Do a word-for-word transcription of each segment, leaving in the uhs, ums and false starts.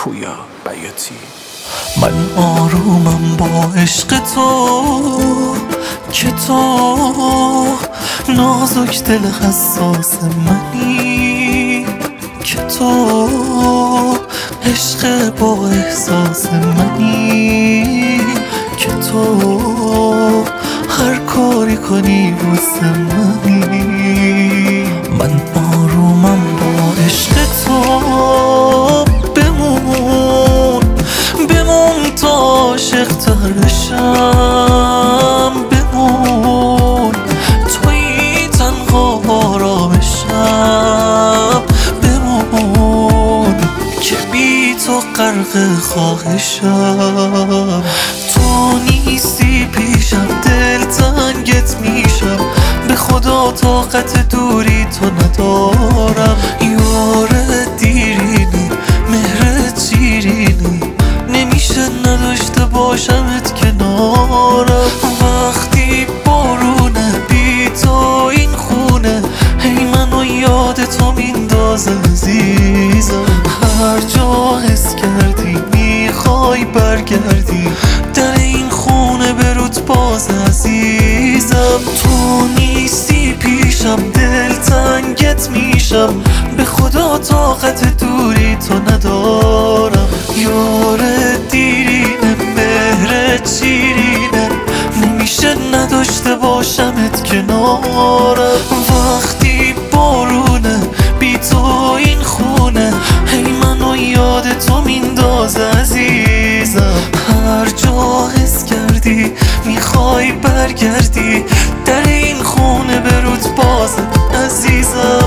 پویا بیاتی. من آرومم با عشق تو که تو نازک دل حساس منی، که تو عشق با احساس منی، که تو هر کاری کنی واسه منی. من آرومم با عشق تو، بمون بمون تا عاشق تر بشم، بمون توی تنها آرامشم، بمون که بی تو غرق خواهشم. تو نیستی پیشم دل تنگت میشم، به خدا طاقت دوری تو ندارم. یار دیرینی مهرت شیرینی، نمیشه نداشته باشمت کنارم. وقتی بارونه بی تو این خونه، هی منو یاد تو میندازه عزیزم. هر جا حس کردی میخوای برگردی، در این خونه برود باز عزیزم. تو نیستی پیشم دل تنگت میشم، به خدا طاقت دوری تو ندارم. یار دیرینه مهرت شیرینه، نمیشه نداشته باشمت کنارم. وقتی بارونه بی تو این خونه، هی منو یاد تو میندازه عزیزم. هر جا حس کردی میخوای برگردی، در این خونه برود باز عزیزم.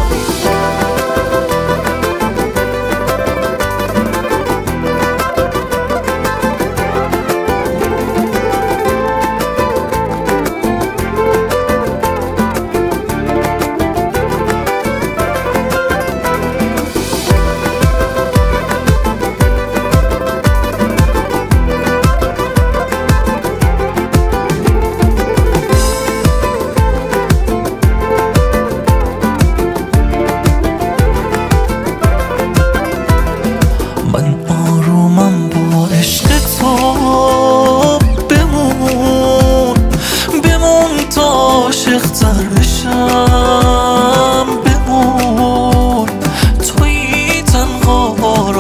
من آرومم با عشق تو، بمون بمون تا عاشق تر بشم، بمون توی تنها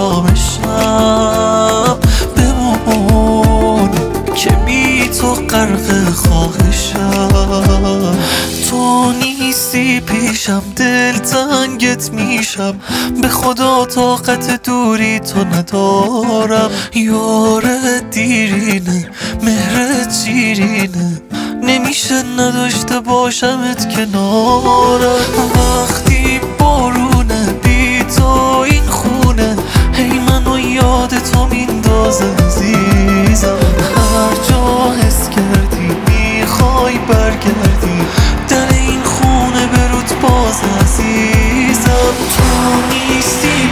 آرامشم، بمون که بی تو غرق خواهشم. تو نیستی پیشم دل تنگت میشم، به خدا طاقت دوری تو ندارم. یار دیرینه مهرت شیرینه، نمیشه نداشته باشمت کنارم. وقتی بارونه بی تو این خونه، هی منو یاد تو میندازه عزیزم. هر جا حس کردی میخوای برگردی، در این خونه برود باز عزیزم. تو نیستی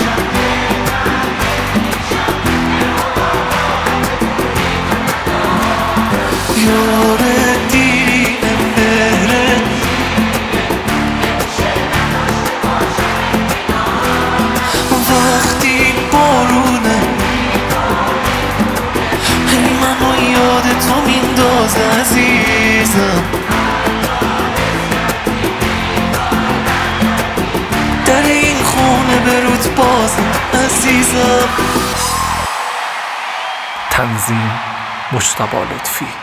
یار دیرینه مهرت، وقتی بارونه هی منو یاد تو میندازه عزیزم. در این خونه برود باز عزیزم. تنظیم مجتبی لطفی.